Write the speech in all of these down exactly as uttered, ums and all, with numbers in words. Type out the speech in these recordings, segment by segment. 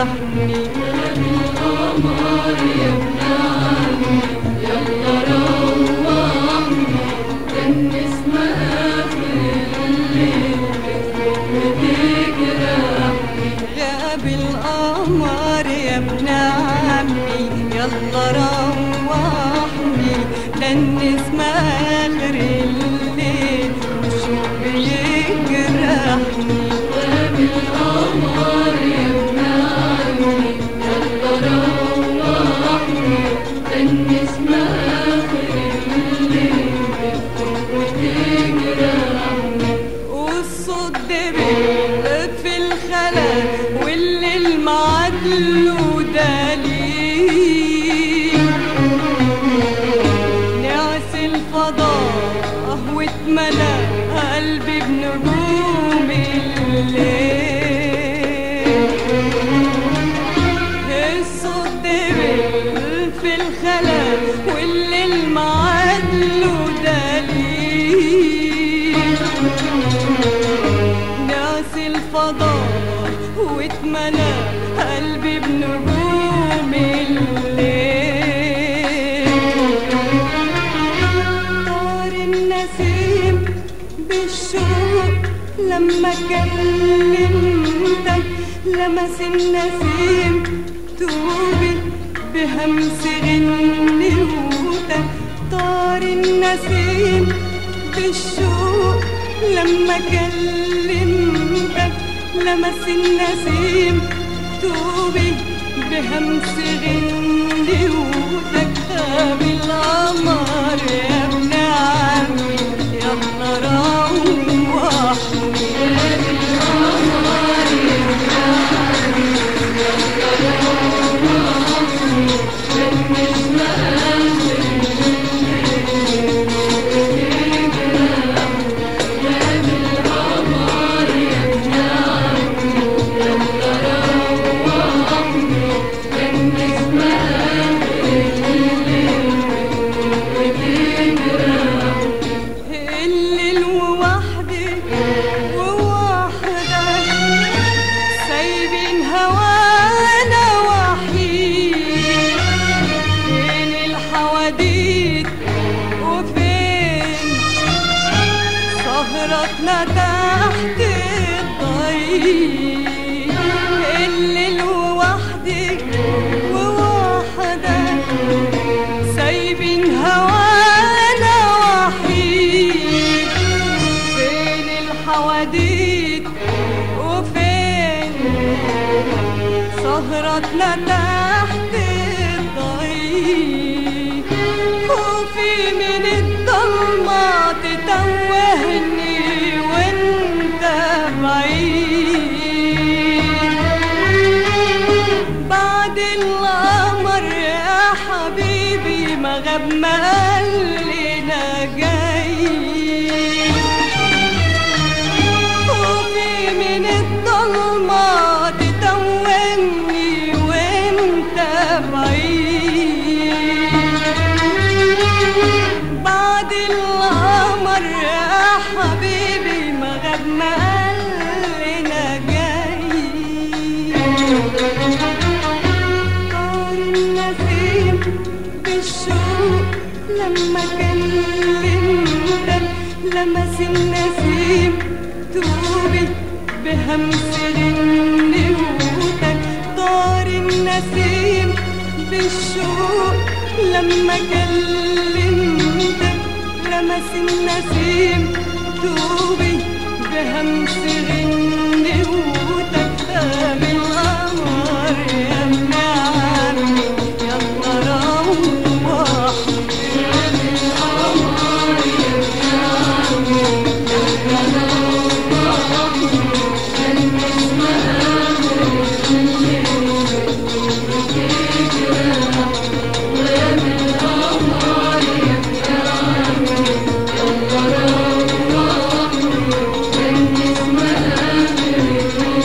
جرحني. القمر يا ابن عمي يلا روحني، كان نسمة آخر الليل بتجرحني. يا بالقمر يا ابن عمي يلا روحني، ده النسمة آخر الليل والشوق بيجرحني. يا بالقمر يا ابن عمي يلا روحني، كان نسمة آخر الليل بتجرحني. والصوت دبل في الخلا والليل معدله دليل، نعس الفضاء واتملى قلبي بنجوم الليل. الصوت دبل في الخلا والليل معدله دليل، ناس الفضاء واتملى قلبي بنجوم الليل. طار النسيم بالشوق لما كلمتك، لمس النسيم توبي بهمس غنوتك. طار النسيم بالشوق لما كلمتك، لمس النسيم توبي بهمس غنوتك. بالقمر يا ابن عمي يلا روحني. بالقمر يا ابن عمي يلا روحني، كان نسمة آخر الليل بتجرحني. يا بالقمر يا ابن عمي يلا روحني، كان نسمة آخر الليل بتجرحني. الليل ووحدك ووحدك سايبين هوانا وحيد، فين الحواديت وفين سهرتنا تحت الضيق. الليل ووحدك ووحدك سايبين هوانا وحيد، فين الحواديت وفين سهرتنا تحت الضيق. خوفي من الضلمة تتوهني وانت بعيد، بعد القمر يا حبيبي ما غاب ما قال لنا جاي. خوفي من الضلمة تتوهني وانت بعيد، بعد القمر يا حبيبي ما غاب ما قال لنا جاي. طار النسيم بالشوق لما كلمتك، لمس النسيم توبي بهمس غنوتك. طار النسيم بالشوق لما كلمتك، لمس النسيم توبي بهمس غنوتك. بالقمر يا ابن عمي يلا روحني. بالقمر يا ابن عمي يلا روحني، كان نسمة آخر الليل بتجرحني. يا بالقمر يا ابن عمي يلا روحني، كان نسمة آخر الليل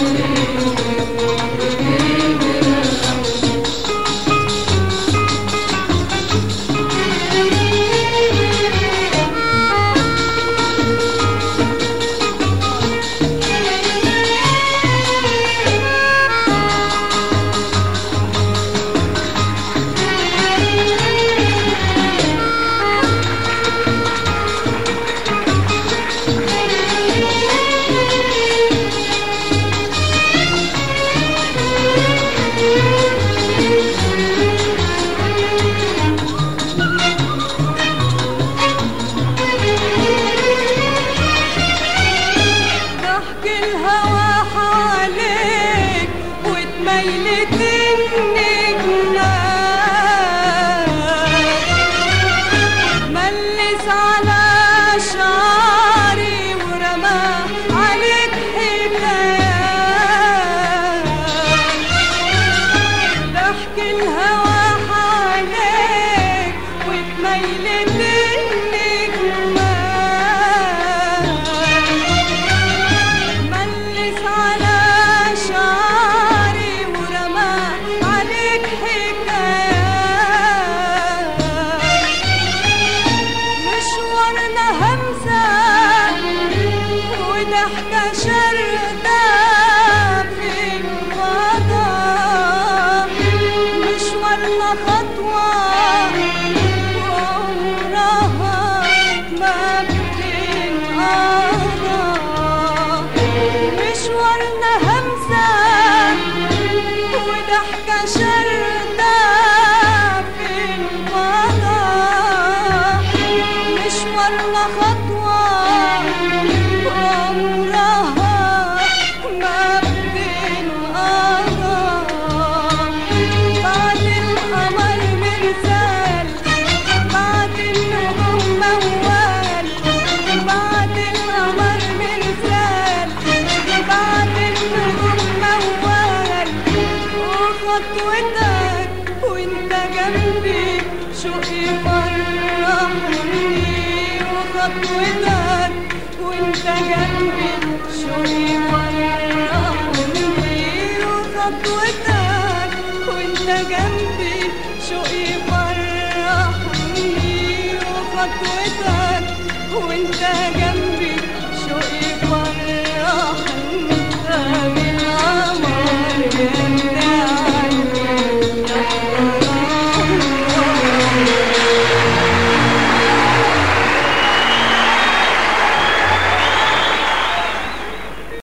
النجمة ملس على شعري ورمى عليك حكايات ضحك الهوى حواليك وبميلة النجمة ملس على شعري ورمى عليك حكايات مشوارنا همسة وضحكة شردة في الفضاء مشوارنا خطوة وعمرها ما بتنقضى مشوارنا همسة وضحكة شردة في الفضاء مشوارنا خطوة وعمرها ما بتنقضى بعد القمر مرسال بعد النجوم موال بعد القمر مرسال بعد النجوم موال وخطوتك وانت جنبي شوقي فرحني وخطوتك وانت جنبي شوقي فرحني وخطوتك وانت جنبي شوقي فرحني وخطوتك وانت جنبي